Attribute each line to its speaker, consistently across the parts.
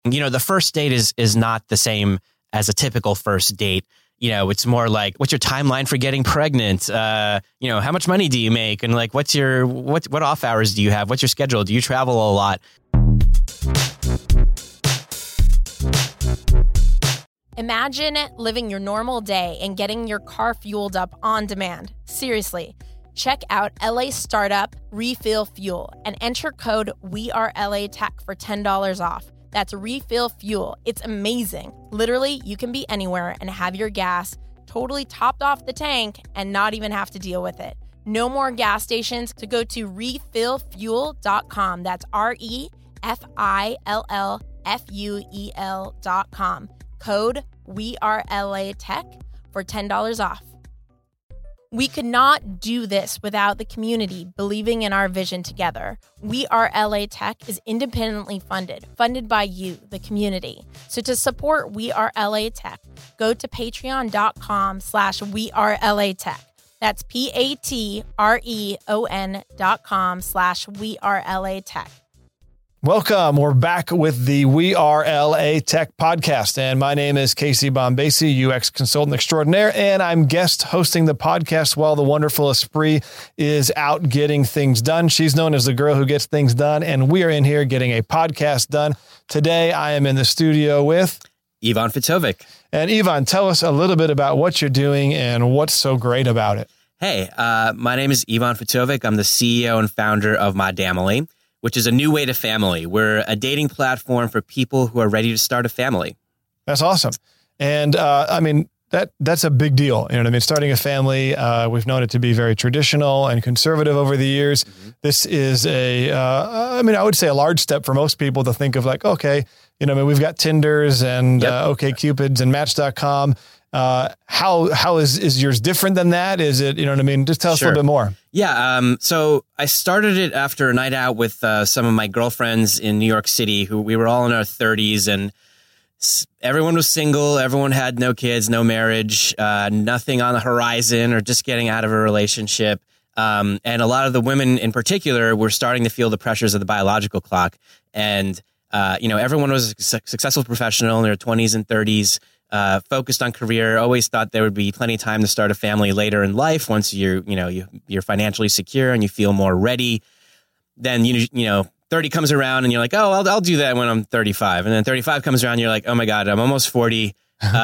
Speaker 1: The first date is not the same as a typical first date. It's more like, what's your timeline for getting pregnant? How much money do you make? And like, what off hours do you have? What's your schedule? Do you travel a lot?
Speaker 2: Imagine living your normal day and getting your car fueled up on demand. Seriously, check out LA startup Refill Fuel and enter code WeAreLATech for $10 off. That's Refill Fuel. It's amazing. Literally, you can be anywhere and have your gas totally topped off the tank and not even have to deal with it. No more gas stations, to go to refillfuel.com. That's REFILLFUEL.com. Code WeAreLATech for $10 off. We could not do this without the community believing in our vision together. We Are LA Tech is independently funded by you, the community. So to support We Are LA Tech, go to patreon.com/WeAreLATech. That's patreon.com/WeAreLATech.
Speaker 3: Welcome. We're back with the We Are LA Tech podcast. And my name is Casey Bombasi, UX consultant extraordinaire, and I'm guest hosting the podcast while the wonderful Espree is out getting things done. She's known as the girl who gets things done, and we are in here getting a podcast done. Today, I am in the studio with
Speaker 1: Ivan Fitovic.
Speaker 3: And Ivan, tell us a little bit about what you're doing and what's so great about it.
Speaker 1: Hey, my name is Ivan Fitovic. I'm the CEO and founder of Madamily, which is a new way to family. We're a dating platform for people who are ready to start a family.
Speaker 3: That's awesome. And that's a big deal. You know what I mean? Starting a family, we've known it to be very traditional and conservative over the years. Mm-hmm. This is I would say a large step for most people to think of like, okay, we've got Tinders and OkCupids and Match.com. How is yours different than that? Is it, just tell us a little bit more.
Speaker 1: Yeah. So I started it after a night out with some of my girlfriends in New York City, who we were all in our 30s, and everyone was single. Everyone had no kids, no marriage, nothing on the horizon, or just getting out of a relationship. And a lot of the women in particular were starting to feel the pressures of the biological clock. And, everyone was a successful professional in their 20s and 30s. Focused on career, always thought there would be plenty of time to start a family later in life once you're financially secure and you feel more ready. Then 30 comes around and you're like, oh, I'll do that when I'm 35. And then 35 comes around and you're like, oh my God, I'm almost 40.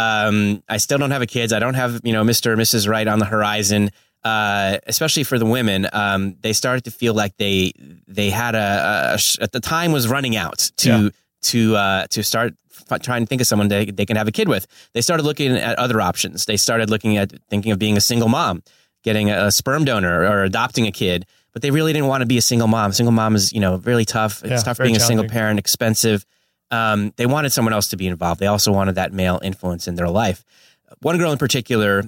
Speaker 1: I still don't have a kids. I don't have Mr. or Mrs. Right on the horizon. Especially for the women, they started to feel like they had at the time was running out to start trying to think of someone they can have a kid with. They started looking at other options. They started thinking of being a single mom, getting a sperm donor or adopting a kid, but they really didn't want to be a single mom. Single mom is, really tough. It's tough being a single parent, expensive. They wanted someone else to be involved. They also wanted that male influence in their life. One girl in particular,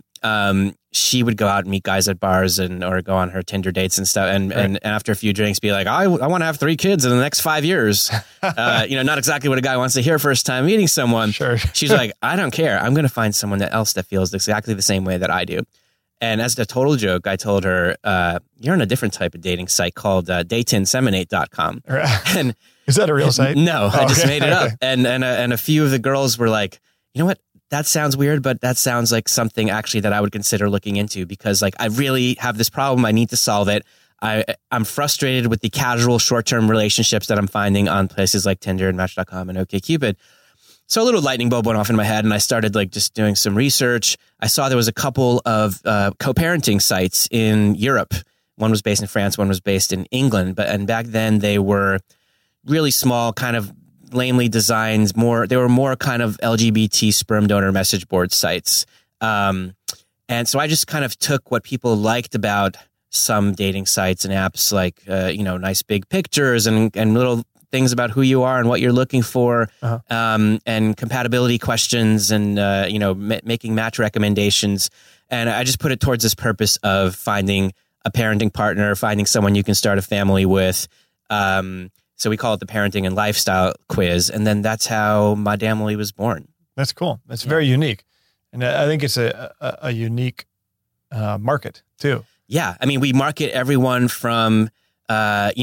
Speaker 1: she would go out and meet guys at bars or go on her Tinder dates and stuff. And after a few drinks be like, I want to have 3 kids in the next 5 years. Not exactly what a guy wants to hear first time meeting someone.
Speaker 3: Sure.
Speaker 1: She's like, I don't care. I'm going to find someone else that feels exactly the same way that I do. And as a total joke, I told her, you're on a different type of dating site called dateinseminate.com. And
Speaker 3: is that a real site?
Speaker 1: No, I just made it up. And a few of the girls were like, you know what? That sounds weird, but that sounds like something actually that I would consider looking into, because I really have this problem. I need to solve it. I'm frustrated with the casual short-term relationships that I'm finding on places like Tinder and Match.com and OkCupid. So a little lightning bulb went off in my head, and I started just doing some research. I saw there was a couple of co-parenting sites in Europe. One was based in France, one was based in England. And back then they were really small, kind of lamely designed, they were more kind of LGBT sperm donor message board sites. And so I just kind of took what people liked about some dating sites and apps, like, nice big pictures and little things about who you are and what you're looking for, and compatibility questions and, making match recommendations. And I just put it towards this purpose of finding a parenting partner, finding someone you can start a family with. So we call it the Parenting and Lifestyle Quiz. And then that's how Madamily was born.
Speaker 3: That's cool. That's very unique. And I think it's a unique market too.
Speaker 1: Yeah. I mean, we market everyone from,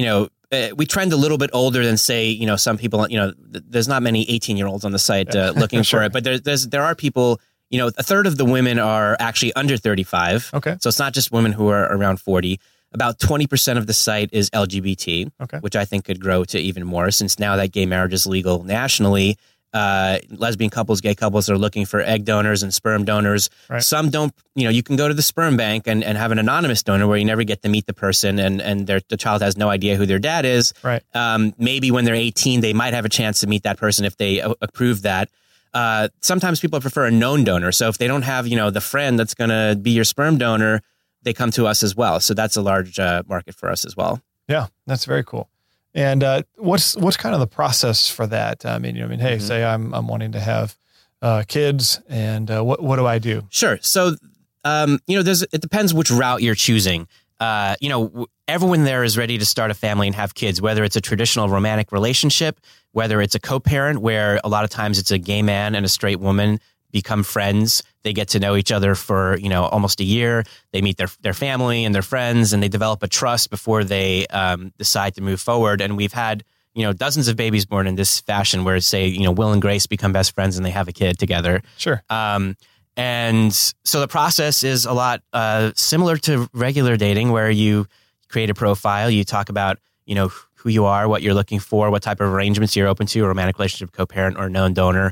Speaker 1: we trend a little bit older than, say, some people. There's not many 18-year-olds on the site looking
Speaker 3: Sure.
Speaker 1: for it, but there are people. A third of the women are actually under 35.
Speaker 3: Okay.
Speaker 1: So it's not just women who are around 40. About 20% of the site is LGBT,
Speaker 3: Okay.
Speaker 1: which I think could grow to even more, since now that gay marriage is legal nationally. Lesbian couples, gay couples are looking for egg donors and sperm donors.
Speaker 3: Right.
Speaker 1: Some don't, you can go to the sperm bank and have an anonymous donor where you never get to meet the person and the child has no idea who their dad is.
Speaker 3: Right.
Speaker 1: Maybe when they're 18, they might have a chance to meet that person if they approve that. Sometimes people prefer a known donor. So if they don't have, the friend that's going to be your sperm donor, they come to us as well. So that's a large market for us as well.
Speaker 3: Yeah, that's very cool. And what's kind of the process for that? Hey,
Speaker 1: Mm-hmm.
Speaker 3: say I'm wanting to have kids, and what do I do?
Speaker 1: Sure. So, it depends which route you're choosing. Everyone there is ready to start a family and have kids, whether it's a traditional romantic relationship, whether it's a co-parent where a lot of times it's a gay man and a straight woman become friends. They get to know each other for, almost a year. They meet their family and their friends, and they develop a trust before they decide to move forward. And we've had, dozens of babies born in this fashion where, say, Will and Grace become best friends and they have a kid together.
Speaker 3: Sure.
Speaker 1: And so the process is a lot similar to regular dating, where you create a profile, you talk about, who you are, what you're looking for, what type of arrangements you're open to, a romantic relationship, co-parent, or known donor.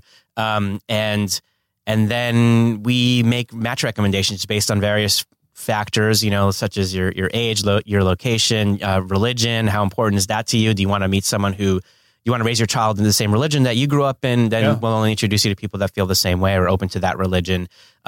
Speaker 1: And then we make match recommendations based on various factors, such as your age, your location, religion. How important is that to you? Do you want to meet someone who you want to raise your child in the same religion that you grew up in? Then we'll only introduce you to people that feel the same way or open to that religion.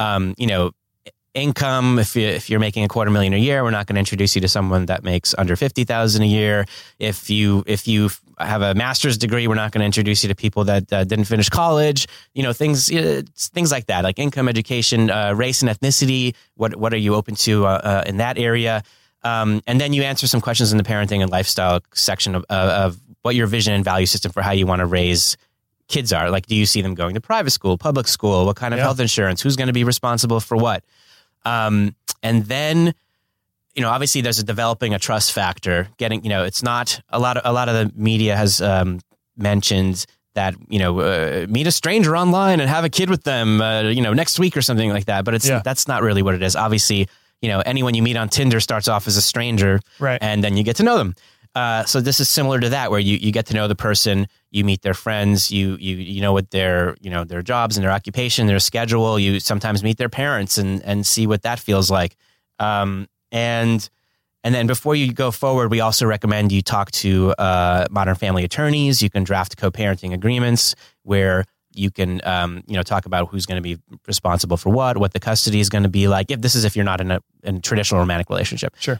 Speaker 1: Income, if you're making $250,000 a year, we're not going to introduce you to someone that makes under $50,000 a year. If you have a master's degree, we're not going to introduce you to people that didn't finish college. Things like that, like income, education, race, and ethnicity. What are you open to in that area? And then you answer some questions in the parenting and lifestyle section of what your vision and value system for how you want to raise kids are. Like, do you see them going to private school, public school? What kind of health insurance? Who's going to be responsible for what? And then, obviously there's developing a trust factor. It's not a lot of the media has mentioned that, meet a stranger online and have a kid with them, next week or something like that. But that's not really what it is. Obviously, anyone you meet on Tinder starts off as a stranger,
Speaker 3: right? And
Speaker 1: then you get to know them. So this is similar to that, where you get to know the person, you meet their friends, you know what their jobs and their occupation, their schedule. You sometimes meet their parents and see what that feels like. And then before you go forward, we also recommend you talk to modern family attorneys. You can draft co-parenting agreements where you can talk about who's going to be responsible for what the custody is going to be like. If you're not in a traditional romantic relationship.
Speaker 3: Sure.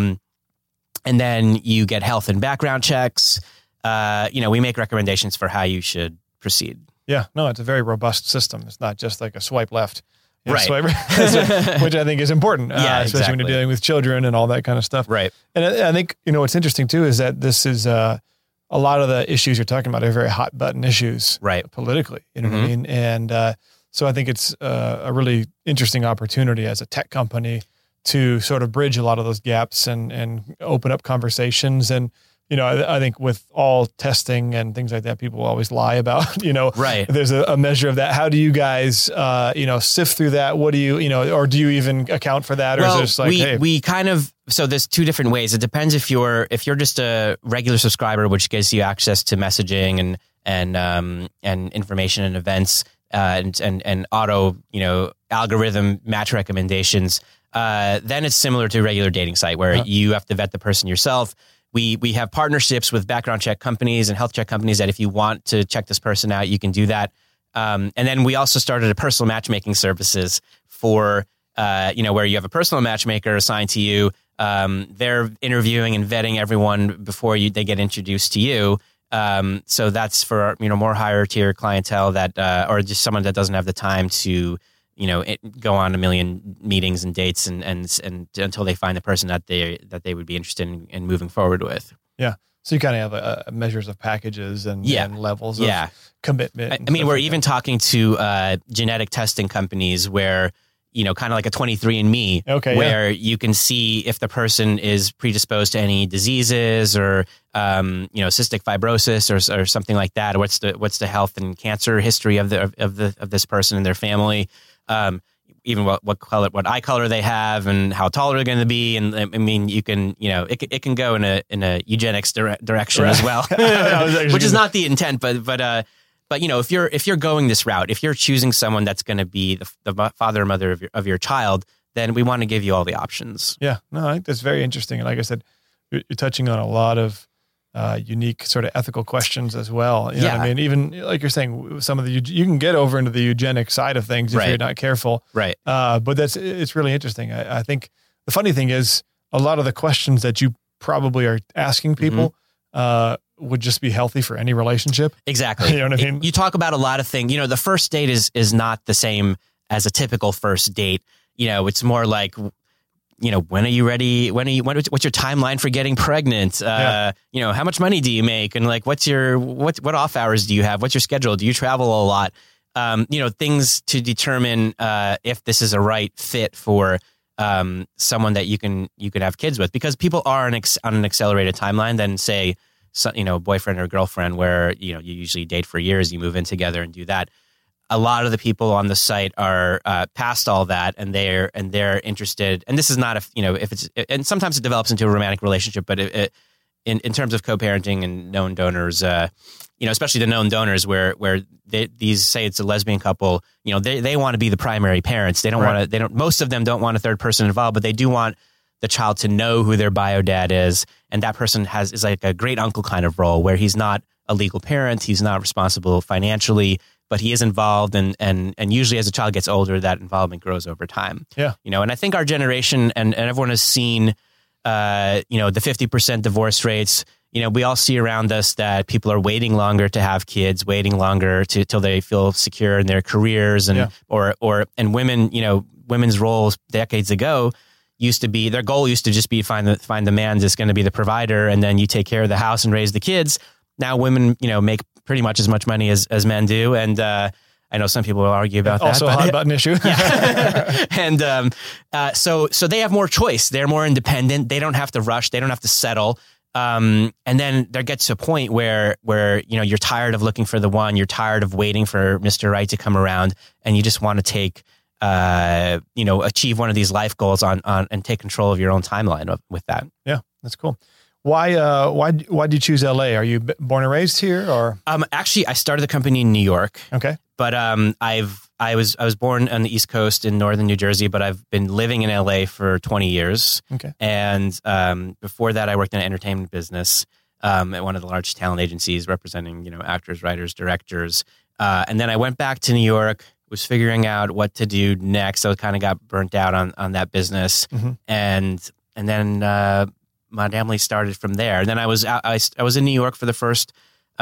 Speaker 1: And then you get health and background checks. We make recommendations for how you should proceed.
Speaker 3: Yeah, no, it's a very robust system. It's not just like a swipe left,
Speaker 1: right?
Speaker 3: Swipe right, which I think is important, especially when you're dealing with children and all that kind of stuff.
Speaker 1: Right.
Speaker 3: And I think, what's interesting too is that this is a lot of the issues you're talking about are very hot button issues,
Speaker 1: right?
Speaker 3: Politically, what I mean? And so I think it's a really interesting opportunity as a tech company to sort of bridge a lot of those gaps and open up conversations. And, I think with all testing and things like that, people always lie about,
Speaker 1: right.
Speaker 3: There's a measure of that. How do you guys, sift through that? What do you, or do you even account for that? Or is it just like,
Speaker 1: we kind of, so there's two different ways. It depends if you're just a regular subscriber, which gives you access to messaging and information and events, and auto, algorithm match recommendations. Then it's similar to a regular dating site where you have to vet the person yourself. We have partnerships with background check companies and health check companies that if you want to check this person out, you can do that. And then we also started a personal matchmaking services for, where you have a personal matchmaker assigned to you. They're interviewing and vetting everyone before they get introduced to you. So that's for, more higher tier clientele that, or just someone that doesn't have the time to, go on a million meetings and dates and until they find the person that they would be interested in moving forward with.
Speaker 3: Yeah. So you kind of have measures of packages and levels of commitment.
Speaker 1: I mean, we're even talking to genetic testing companies where, kind of like a 23andMe, where you can see if the person is predisposed to any diseases or, cystic fibrosis or something like that. What's the health and cancer history of this person and their family. Even what eye color they have and how tall they're going to be. And I mean, you can, it can go in a eugenics direction as well, which is not the intent, but if you're going this route, if you're choosing someone that's going to be the father or mother of your child, then we want to give you all the options.
Speaker 3: Yeah, no, I think that's very interesting. And like I said, you're touching on a lot of unique sort of ethical questions as well. You know what I mean? Even like you're saying, some of you can get over into the eugenic side of things if you're not careful.
Speaker 1: Right.
Speaker 3: But it's really interesting. I think the funny thing is a lot of the questions that you probably are asking people, would just be healthy for any relationship.
Speaker 1: Exactly.
Speaker 3: You know what I mean?
Speaker 1: You talk about a lot of things. The first date is not the same as a typical first date. It's more like, when are you ready? What's your timeline for getting pregnant? How much money do you make? And like, what off hours do you have? What's your schedule? Do you travel a lot? Things to determine if this is a right fit for someone that you can have kids with, because people are on an accelerated timeline than say, boyfriend or girlfriend, where, you usually date for years, you move in together and do that. A lot of the people on the site are past all that, and they're interested. And this is not if it's, and sometimes it develops into a romantic relationship, but in terms of co-parenting and known donors, especially the known donors where these say it's a lesbian couple, they want to be the primary parents. They don't most of them don't want a third person involved, but they do want the child to know who their bio dad is. And that person is like a great uncle kind of role, where he's not a legal parent. He's not responsible financially, but he is involved. And usually as a child gets older, that involvement grows over time.
Speaker 3: Yeah.
Speaker 1: And I think our generation and everyone has seen, the 50% divorce rates. We all see around us that people are waiting longer to have kids, waiting longer till they feel secure in their careers, and women, women's roles decades ago their goal used to just be find the man that's going to be the provider, and then you take care of the house and raise the kids. Now women, make pretty much as much money as men do, and I know some people will argue about
Speaker 3: also
Speaker 1: that.
Speaker 3: Also a hot button issue.
Speaker 1: Yeah. And so they have more choice. They're more independent. They don't have to rush. They don't have to settle. And then there gets to a point where you're tired of looking for the one. You're tired of waiting for Mr. Right to come around, and you just want to take achieve one of these life goals on and take control of your own timeline with that.
Speaker 3: Yeah, that's cool. Why did you choose LA? Are you born and raised here, or?
Speaker 1: Actually, I started the company in New York.
Speaker 3: Okay.
Speaker 1: But I was born on the East Coast in northern New Jersey, but I've been living in LA for 20 years.
Speaker 3: Okay.
Speaker 1: And before that, I worked in an entertainment business at one of the large talent agencies representing, actors, writers, directors. And then I went back to New York, was figuring out what to do next. I kind of got burnt out on that business. Mm-hmm. And then my family started from there. And then I was in New York for the first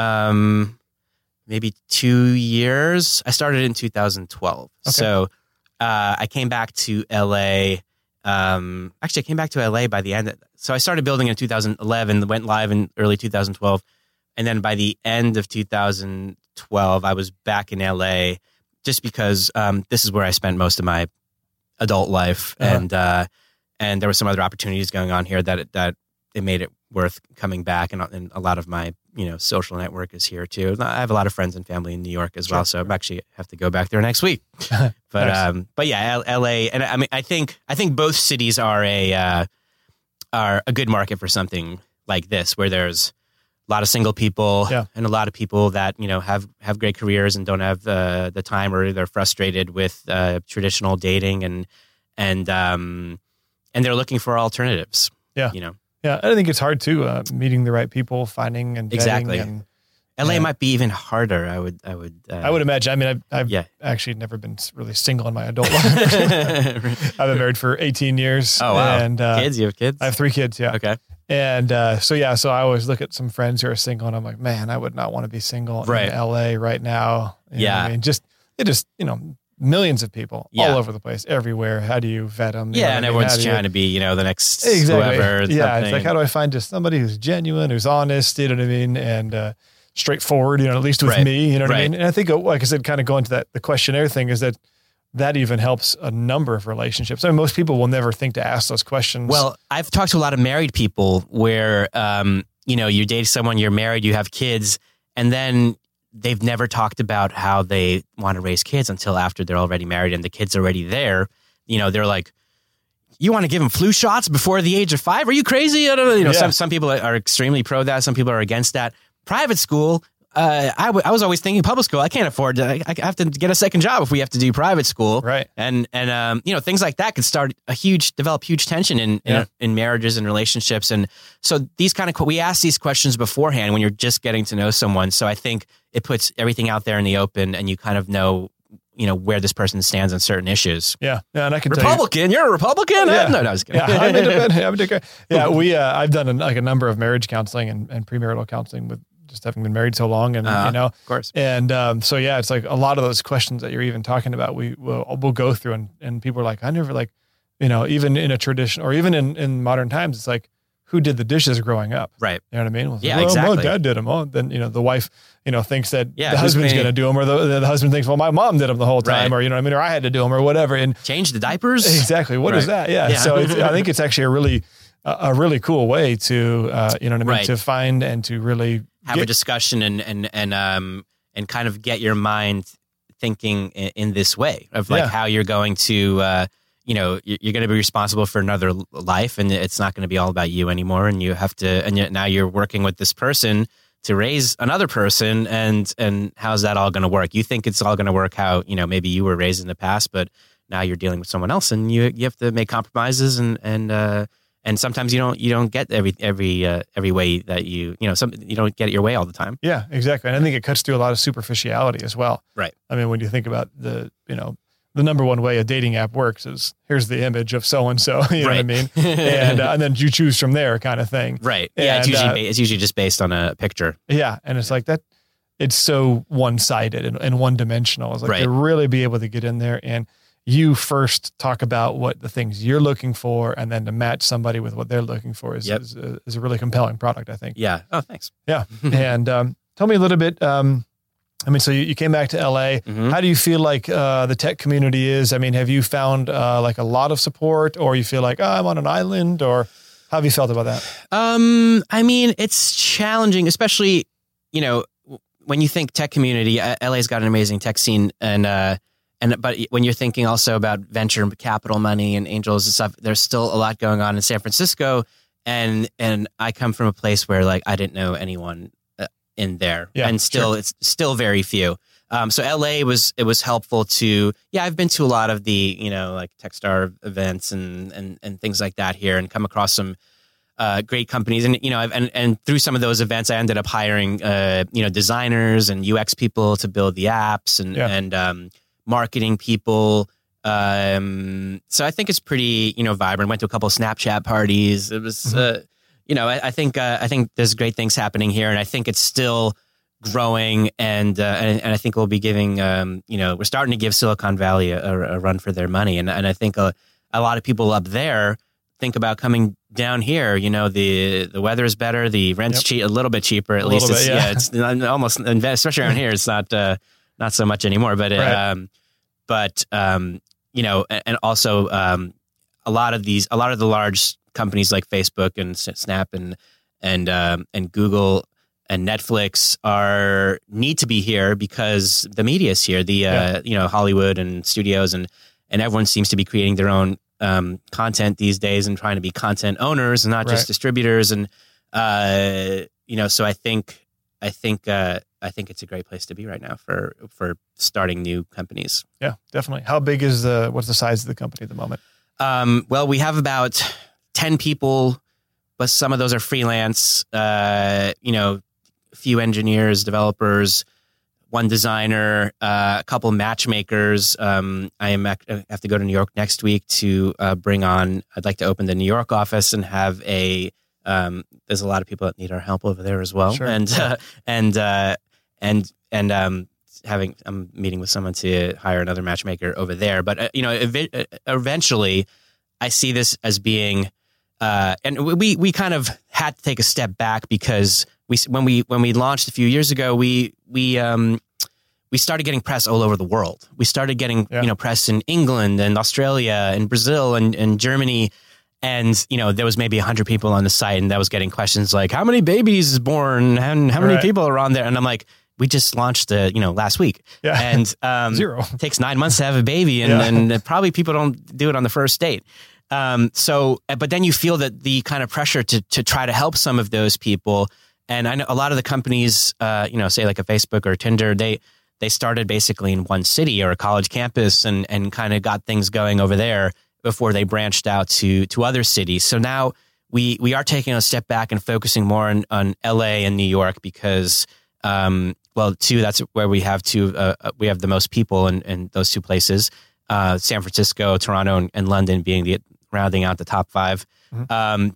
Speaker 1: maybe 2 years. I started in 2012. Okay. So I came back to LA. Actually, I came back to LA by the end. So I started building in 2011, went live in early 2012. And then by the end of 2012, I was back in LA just because this is where I spent most of my adult life. Uh-huh. And there were some other opportunities going on here that it made it worth coming back. And a lot of my, social network is here too. I have a lot of friends and family in New York as well. So I'm actually have to go back there next week. But, nice. But yeah, LA. And I mean, I think both cities are a good market for something like this, where there's a lot of single people and a lot of people that, have great careers and don't have the time, or they're frustrated with traditional dating and they're looking for alternatives.
Speaker 3: Yeah. Yeah, I think it's hard too, meeting the right people, finding and vetting.
Speaker 1: Exactly.
Speaker 3: And,
Speaker 1: LA might be even harder. I would
Speaker 3: imagine. I mean, I've actually never been really single in my adult life. I've been married for 18 years.
Speaker 1: Oh, wow.
Speaker 3: And,
Speaker 1: kids? You have kids?
Speaker 3: I have 3 kids, yeah.
Speaker 1: Okay.
Speaker 3: And so I always look at some friends who are single, and I'm like, man, I would not want to be single in LA right now. You know what I mean, millions of people all over the place, everywhere. How do you vet them?
Speaker 1: And everyone's trying to be, the next whoever.
Speaker 3: Yeah, it's like, how do I find just somebody who's genuine, who's honest, you know what I mean, and straightforward, at least with me, you know what I mean? And I think, like I said, kind of going to the questionnaire thing, is that that even helps a number of relationships. I mean, most people will never think to ask those questions.
Speaker 1: Well, I've talked to a lot of married people where, you date someone, you're married, you have kids, and then they've never talked about how they want to raise kids until after they're already married and the kid's already there. They're like, you want to give them flu shots before the age of 5? Are you crazy? I don't know. Some people are extremely pro that. Some people are against that. Private school, I was always thinking public school. I can't afford to. I have to get a second job if we have to do private school.
Speaker 3: Right.
Speaker 1: And things like that could develop huge tension in marriages and relationships. And so we ask these questions beforehand when you're just getting to know someone. So I think it puts everything out there in the open, and you kind of know where this person stands on certain issues.
Speaker 3: Yeah. And I can
Speaker 1: Republican, you're a Republican?
Speaker 3: Yeah.
Speaker 1: No, I was kidding.
Speaker 3: Yeah, I'm independent. Yeah, I've done a number of marriage counseling and premarital counseling with just having been married so long, and
Speaker 1: of course.
Speaker 3: And so it's like a lot of those questions that you're even talking about, we'll go through, and people are like, I never even in a tradition or even in modern times, it's like, who did the dishes growing up?
Speaker 1: Right.
Speaker 3: You know what I mean?
Speaker 1: Well, exactly.
Speaker 3: My dad did them. Oh, then, the wife, thinks that the
Speaker 1: who's
Speaker 3: husband's going to do them, or the husband thinks, well, my mom did them the whole time,
Speaker 1: Right.
Speaker 3: or, or I had to do them or whatever. And
Speaker 1: change the diapers.
Speaker 3: Exactly. What is that? Yeah. So I think it's actually a really cool way to,
Speaker 1: Right.
Speaker 3: to find and to really
Speaker 1: have a discussion and kind of get your mind thinking in this way of how you're going to, you're going to be responsible for another life, and it's not going to be all about you anymore. And you have to, and now you're working with this person to raise another person. And how's that all going to work? You think it's all going to work how, maybe you were raised in the past, but now you're dealing with someone else, and you have to make compromises, and sometimes you don't get every way that you don't get it your way all the time.
Speaker 3: Yeah, exactly. And I think it cuts through a lot of superficiality as well.
Speaker 1: Right.
Speaker 3: I mean, when you think about the number one way a dating app works is, here's the image of so-and-so, you know what I mean? And then you choose from there kind of thing.
Speaker 1: Right. Yeah. And, it's usually just based on a picture.
Speaker 3: Yeah. And it's like that, it's so one-sided and one-dimensional. It's like to really be able to get in there and you first talk about what the things you're looking for, and then to match somebody with what they're looking for is a really compelling product, I think.
Speaker 1: Yeah. Oh, thanks.
Speaker 3: Yeah. And tell me a little bit, so you came back to LA.
Speaker 1: Mm-hmm.
Speaker 3: How do you feel like the tech community is? I mean, have you found like a lot of support, or you feel like, I'm on an island, or how have you felt about that?
Speaker 1: I mean, it's challenging, especially, when you think tech community, LA's got an amazing tech scene, but when you're thinking also about venture capital money and angels and stuff, there's still a lot going on in San Francisco. And I come from a place where I didn't know anyone in there, and still it's still very few. So LA was helpful to, I've been to a lot of the, Techstar events and things like that here, and come across some great companies. And, and through some of those events, I ended up hiring, designers and UX people to build the apps and marketing people. So I think it's pretty, vibrant. Went to a couple of Snapchat parties. It was, I think there's great things happening here, and I think it's still growing, and I think we'll be giving, we're starting to give Silicon Valley a run for their money, and I think a lot of people up there think about coming down here. The weather is better, the rent's a little bit cheaper, at least. It's almost, especially around here, it's not so much anymore, but and also a lot of the large companies like Facebook and Snap and Google and Netflix need to be here because the media is here. Hollywood and studios and everyone seems to be creating their own content these days and trying to be content owners and not just distributors. And so I think it's a great place to be right now for starting new companies. Yeah, definitely. How big is what's the size of the company at the moment? Well, we have about 10 people, but some of those are freelance, a few engineers, developers, one designer, a couple matchmakers. I have to go to New York next week to I'd like to open the New York office and have there's a lot of people that need our help over there as well. Sure. I'm meeting with someone to hire another matchmaker over there. But, eventually I see this as being, and we kind of had to take a step back because when we launched a few years ago, we we started getting press all over the world. We started getting, press in England and Australia and Brazil and Germany. And, there was maybe 100 people on the site, and that was getting questions like, how many babies is born and how many people are on there? And I'm like, we just launched last week. Yeah. And
Speaker 3: 0.
Speaker 1: It takes 9 months to have a baby, and probably people don't do it on the first date. But then you feel that the kind of pressure to try to help some of those people. And I know a lot of the companies, say like a Facebook or Tinder, they started basically in one city or a college campus and kind of got things going over there before they branched out to other cities. So now we are taking a step back and focusing more on LA and New York because, that's where we have we have the most people in those two places, San Francisco, Toronto, and London being rounding out the top 5. Mm-hmm.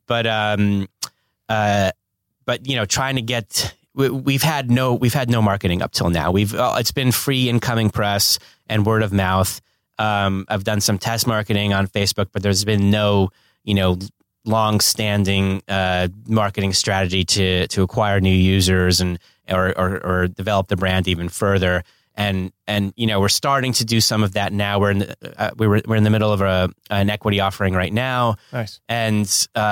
Speaker 1: But trying to get, we've had no marketing up till now. It's been free incoming press and word of mouth. I've done some test marketing on Facebook, but there's been no, long-standing marketing strategy to acquire new users or develop the brand even further. And we're starting to do some of that now. We're in the middle of an equity offering right now.
Speaker 3: Nice.
Speaker 1: And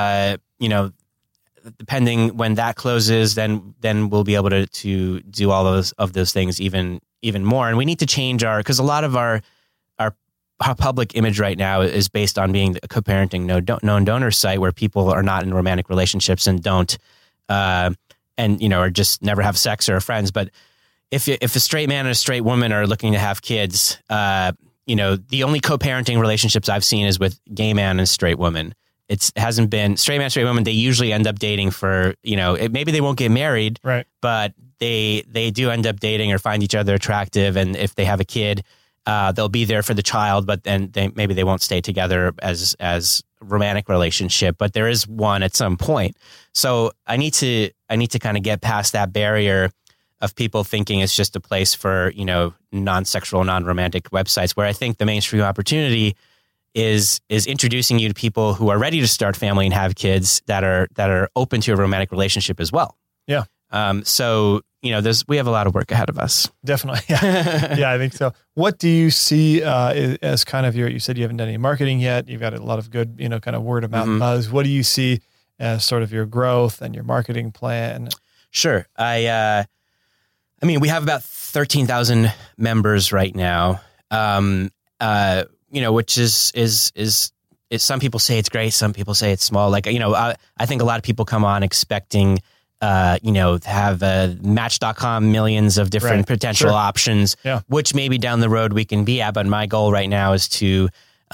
Speaker 1: depending when that closes, then we'll be able to do all those things even more. And we need to change because a lot of our public image right now is based on being a co-parenting known donor site where people are not in romantic relationships and don't or just never have sex or are friends. But if a straight man and a straight woman are looking to have kids, the only co-parenting relationships I've seen is with gay man and straight woman. It hasn't been straight man, straight woman. They usually end up dating for, maybe they won't get married,
Speaker 3: right? But
Speaker 1: they do end up dating or find each other attractive. And if they have a kid, they'll be there for the child, but then maybe they won't stay together as romantic relationship, but there is one at some point. So I need to kind of get past that barrier of people thinking it's just a place for, non-sexual, non-romantic websites, where I think the mainstream opportunity is introducing you to people who are ready to start family and have kids that are open to a romantic relationship as well.
Speaker 3: Yeah.
Speaker 1: So, we have a lot of work ahead of us.
Speaker 3: Definitely. Yeah. Yeah, I think so. What do you see as kind of you said you haven't done any marketing yet. You've got a lot of good, kind of word of mouth buzz. What do you see as sort of your growth and your marketing plan?
Speaker 1: Sure. We have about 13,000 members right now. Which is some people say it's great. Some people say it's small. Like, I think a lot of people come on expecting, have Match.com millions of different potential options, which maybe down the road we can be at. But my goal right now is to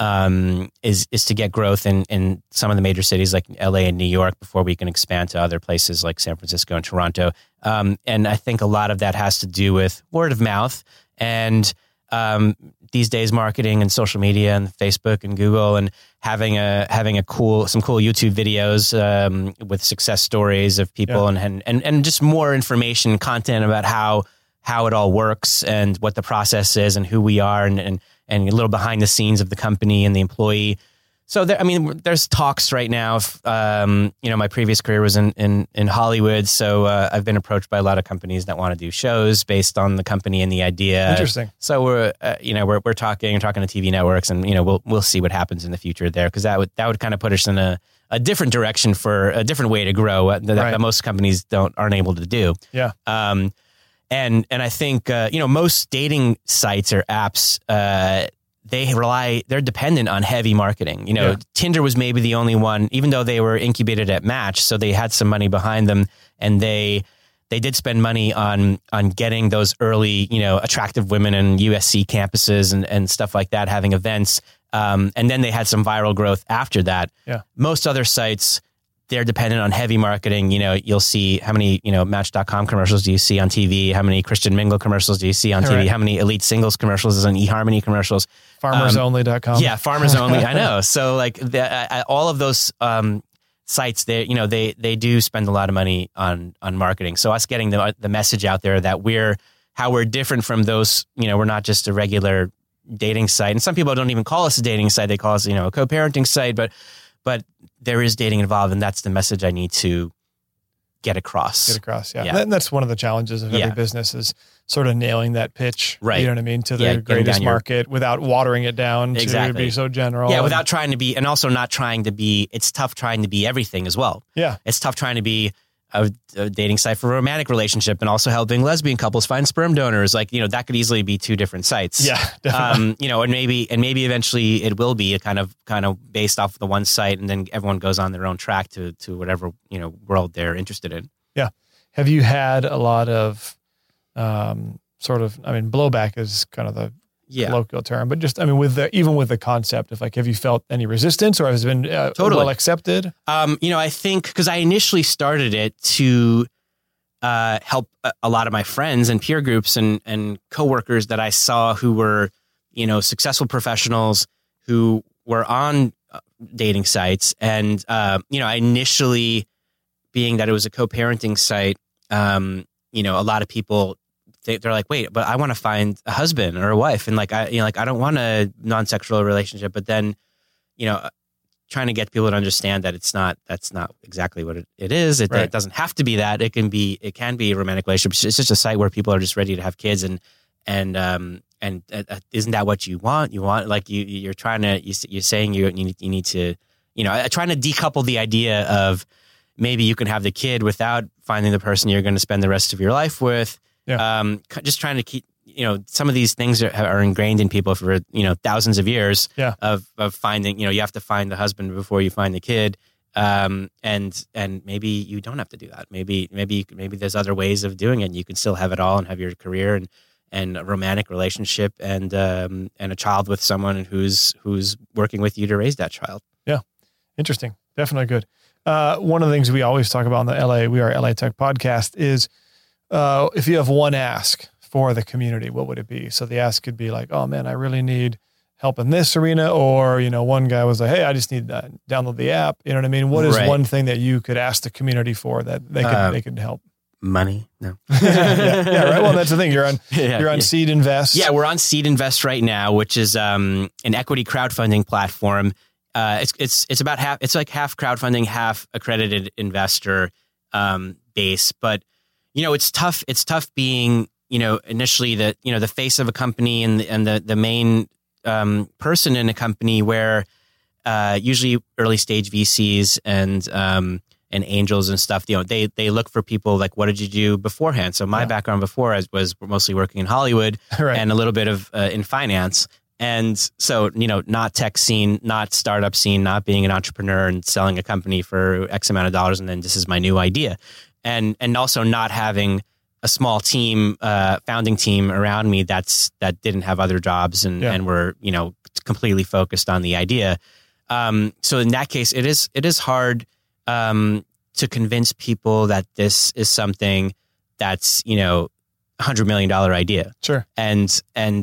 Speaker 1: get growth in some of the major cities like LA and New York before we can expand to other places like San Francisco and Toronto. And I think a lot of that has to do with word of mouth and these days marketing and social media and Facebook and Google, and having some cool YouTube videos with success stories of people and just more information content about how it all works and what the process is and who we are and a little behind the scenes of the company and the employee. So there's talks right now. My previous career was in Hollywood, so I've been approached by a lot of companies that want to do shows based on the company and the idea.
Speaker 3: Interesting.
Speaker 1: So we're talking to TV networks, and we'll see what happens in the future there, because that would kind of put us in a different direction for a different way to grow that most companies aren't able to do.
Speaker 3: Yeah.
Speaker 1: And I think most dating sites or apps. They're dependent on heavy marketing. Tinder was maybe the only one, even though they were incubated at Match, so they had some money behind them, and they did spend money on getting those early, attractive women in USC campuses and stuff like that, having events. And then they had some viral growth after that.
Speaker 3: Yeah.
Speaker 1: Most other sites, they're dependent on heavy marketing. You'll see how many, Match.com commercials do you see on TV? How many Christian Mingle commercials do you see on TV? Right. How many Elite Singles commercials and eHarmony commercials?
Speaker 3: FarmersOnly.com.
Speaker 1: Yeah, Farmers Only. I know. So like all of those sites, they do spend a lot of money on marketing. So us getting the message out there that we're different from those, we're not just a regular dating site. And some people don't even call us a dating site. They call us, a co-parenting site, but there is dating involved, and that's the message I need to get across.
Speaker 3: Yeah.
Speaker 1: Yeah.
Speaker 3: And that's one of the challenges of every business is sort of nailing that pitch.
Speaker 1: Right.
Speaker 3: You know what I mean? To the greatest market without watering it down to be so general.
Speaker 1: Yeah, without trying to be, and also not trying to be, it's tough trying to be everything as well.
Speaker 3: Yeah.
Speaker 1: It's tough trying to be a dating site for a romantic relationship and also helping lesbian couples find sperm donors. Like, that could easily be two different sites.
Speaker 3: Yeah, definitely.
Speaker 1: And maybe eventually it will be a kind of based off the one site, and then everyone goes on their own track to whatever, world they're interested in.
Speaker 3: Yeah. Have you had a lot of blowback is kind of the colloquial term, but just, even with the concept of have you felt any resistance, or has it been
Speaker 1: totally
Speaker 3: well accepted?
Speaker 1: I think because I initially started it to help a lot of my friends and peer groups and coworkers that I saw who were, successful professionals who were on dating sites. And, I initially, being that it was a co-parenting site, a lot of people, they're like, wait, but I want to find a husband or a wife. And I don't want a non-sexual relationship, but then, trying to get people to understand that that's not exactly what it is. It doesn't have to be that. It can be a romantic relationship. It's just a site where people are just ready to have kids. And isn't that what you want? You want, you're trying to, you're saying you need to, trying to decouple the idea of maybe you can have the kid without finding the person you're going to spend the rest of your life with. Yeah. Just trying to keep, some of these things are ingrained in people for, thousands of years of finding, you have to find the husband before you find the kid. And maybe you don't have to do that. Maybe there's other ways of doing it. And you can still have it all and have your career and a romantic relationship and a child with someone who's working with you to raise that child.
Speaker 3: Yeah. Interesting. Definitely good. One of the things we always talk about on the We Are LA Tech podcast is, if you have one ask for the community, what would it be? So the ask could be like, oh man, I really need help in this arena. Or, one guy was like, hey, I just need to download the app. You know what I mean? What is one thing that you could ask the community for that they could help?
Speaker 1: Money? No.
Speaker 3: yeah, right. Well, that's the thing. You're on Seed Invest.
Speaker 1: Yeah, we're on Seed Invest right now, which is an equity crowdfunding platform. It's about half. It's like half crowdfunding, half accredited investor base. But it's tough. It's tough being initially the face of a company and the main person in a company where usually early stage VCs and angels and stuff, they look for people like, what did you do beforehand? So my background before was mostly working in Hollywood and a little bit of in finance. And so, not tech scene, not startup scene, not being an entrepreneur and selling a company for X amount of dollars. And then this is my new idea. And also not having a small team, founding team around me that didn't have other jobs and were, completely focused on the idea. So in that case, it is hard to convince people that this is something that's, $100 million idea.
Speaker 3: Sure.
Speaker 1: And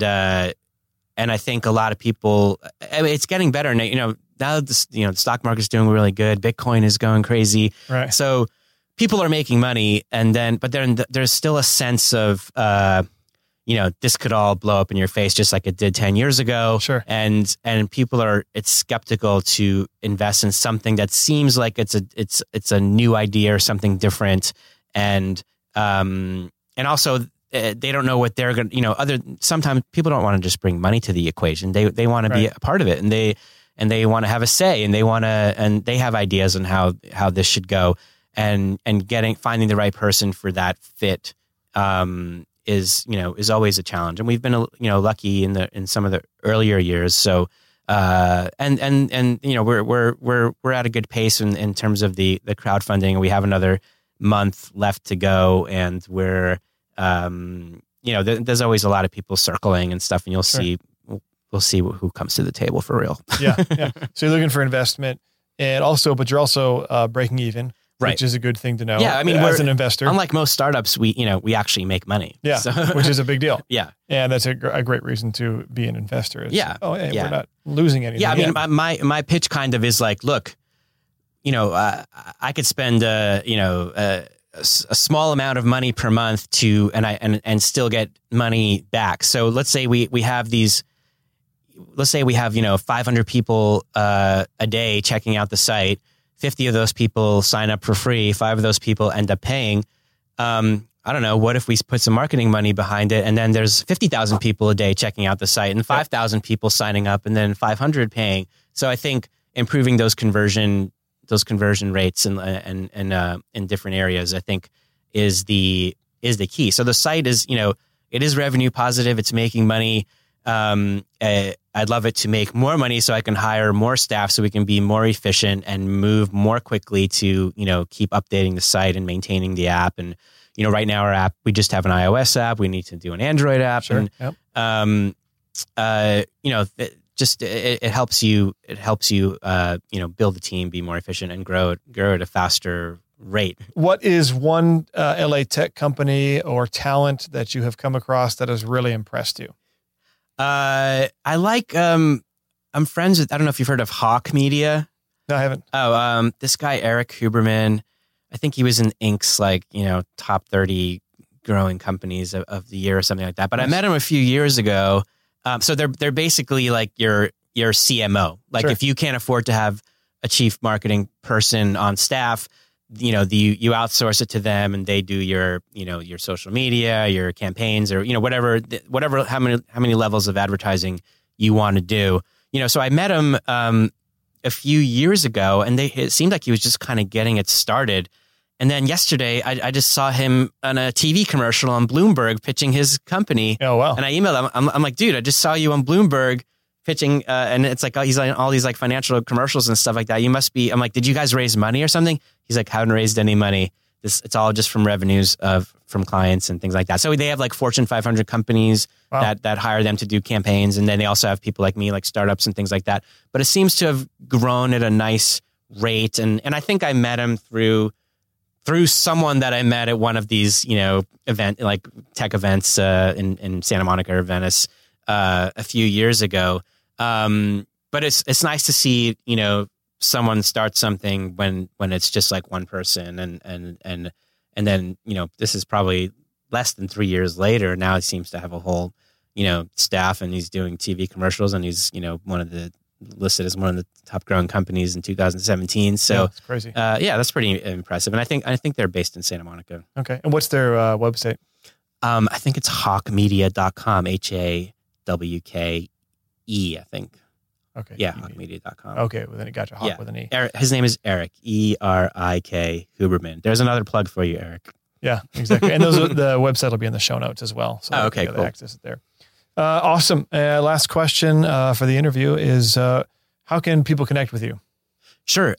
Speaker 1: I think a lot of people, it's getting better now. Now the stock market's doing really good. Bitcoin is going crazy.
Speaker 3: Right.
Speaker 1: So people are making money, but there's still a sense of, this could all blow up in your face just like it did 10 years ago.
Speaker 3: Sure.
Speaker 1: And people it's skeptical to invest in something that seems like it's a new idea or something different. And also they don't know what they're going to, sometimes people don't want to just bring money to the equation. They want to be a part of it, and they want to have a say, and they have ideas on how this should go. And finding the right person for that fit is always a challenge. And we've been lucky in some of the earlier years. So we're at a good pace in terms of the crowdfunding. We have another month left to go, and we're there's always a lot of people circling and stuff, and you'll see we'll see who comes to the table for real.
Speaker 3: Yeah. So you're looking for investment, but you're also breaking even.
Speaker 1: Right.
Speaker 3: Which is a good thing to know.
Speaker 1: Yeah,
Speaker 3: as an investor,
Speaker 1: unlike most startups, we actually make money.
Speaker 3: Yeah, so. Which is a big deal.
Speaker 1: Yeah,
Speaker 3: and that's a great reason to be an investor.
Speaker 1: We're
Speaker 3: not losing anything.
Speaker 1: Yeah, my pitch kind of is like, look, I could spend a small amount of money per month and still get money back. So let's say we have 500 people a day checking out the site. 50 of those people sign up for free, 5 of those people end up paying. I don't know, what if we put some marketing money behind it, and then there's 50,000 people a day checking out the site and 5,000 people signing up and then 500 paying. So I think improving those conversion rates in different areas, I think is the key. So the site is, it is revenue positive. It's making money. I'd love it to make more money so I can hire more staff so we can be more efficient and move more quickly to, keep updating the site and maintaining the app. And, right now our app, we just have an iOS app. We need to do an Android app.
Speaker 3: Sure.
Speaker 1: And, it helps you, build the team, be more efficient and grow at a faster rate. What
Speaker 3: is one LA tech company or talent that you have come across that has really impressed you?
Speaker 1: I like, I'm friends with, I don't know if you've heard of Hawk Media.
Speaker 3: No, I haven't.
Speaker 1: This guy, Eric Huberman, I think he was in Inc.'s top 30 growing companies of the year or something like that. But nice. I met him a few years ago. So they're basically like your CMO. Like sure. If you can't afford to have a chief marketing person on staff, you outsource it to them and they do your social media, your campaigns, or whatever how many levels of advertising you want to do. So I met him a few years ago, and it seemed like he was just kind of getting it started. And then yesterday, I just saw him on a TV commercial on Bloomberg pitching his company.
Speaker 3: Oh wow!
Speaker 1: And I emailed him. I'm like, dude, I just saw you on Bloomberg pitching, and it's like he's on all these like financial commercials and stuff like that. You must be. I'm like, did you guys raise money or something? He's like, haven't raised any money. It's all just from revenues from clients and things like that. So they have like Fortune 500 companies wow. that hire them to do campaigns, and then they also have people like me, like startups and things like that. But it seems to have grown at a nice rate, and I think I met him through someone that I met at one of these like tech events in Santa Monica or Venice a few years ago. But it's nice to see someone start something when it's just like one person and then this is probably less than 3 years later. Now he seems to have a whole staff, and he's doing TV commercials, and he's listed as one of the top growing companies in 2017. So
Speaker 3: that's crazy.
Speaker 1: That's pretty impressive. And I think they're based in Santa Monica.
Speaker 3: Okay. And what's their website?
Speaker 1: I think it's hawkmedia.com, HAWKE, I think.
Speaker 3: Okay.
Speaker 1: Yeah, hawkmedia.com.
Speaker 3: Okay, well then it got you. Hawk with an E.
Speaker 1: His name is Eric, ERIK Huberman. There's another plug for you, Eric.
Speaker 3: Yeah, exactly. And the website will be in the show notes as well. So
Speaker 1: okay, cool.
Speaker 3: Access it there. Awesome. Last question for the interview is, how can people connect with you?
Speaker 1: Sure.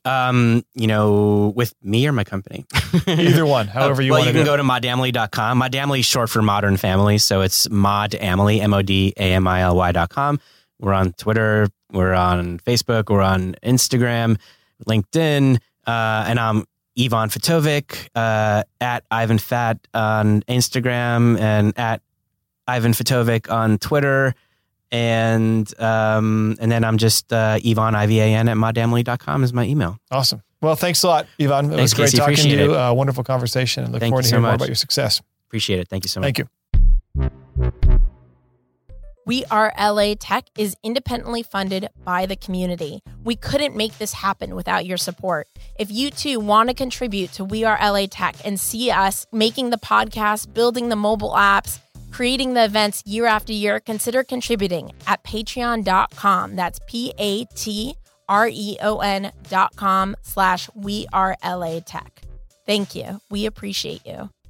Speaker 1: With me or my company?
Speaker 3: Either one, however you want to do it.
Speaker 1: You can go to modamily.com. Modamily is short for Modern Family. So it's modamily, MODAMILY.com. We're on Twitter. We're on Facebook. We're on Instagram, LinkedIn. And I'm Ivan Fitovic, at Ivan Fat on Instagram, and at Ivan Fitovic on Twitter. And then I'm just Ivan, IVAN, at modamily.com is my email.
Speaker 3: Awesome. Well, thanks a lot, Ivan. It was great talking to you. Wonderful conversation. And look forward to hearing more about your success.
Speaker 1: Appreciate it. Thank you so much.
Speaker 3: Thank you.
Speaker 2: We Are LA Tech is independently funded by the community. We couldn't make this happen without your support. If you too want to contribute to We Are LA Tech and see us making the podcast, building the mobile apps, creating the events year after year, consider contributing at patreon.com. That's patreon.com/We Are LA Tech. Thank you. We appreciate you.